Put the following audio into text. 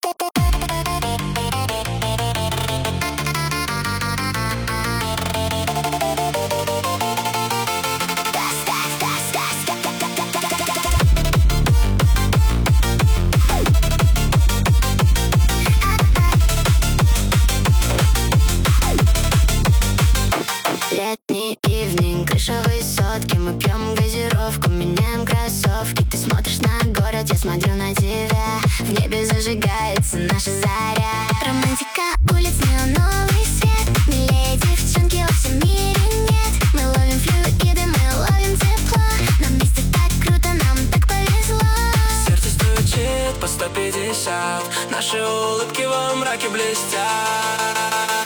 Летний ивнинг, крыша высотки. Мы пьем газировку, меняем кроссовки. Ты смотришь на город, я смотрю на тебя. В небе зажигается наша заря. Романтика улиц, неоновый свет. Милее девчонки во всем мире нет. Мы ловим флюиды, мы ловим тепло. Нам вместе так круто, нам так повезло. Сердце стучит по 150. Наши улыбки во мраке блестят.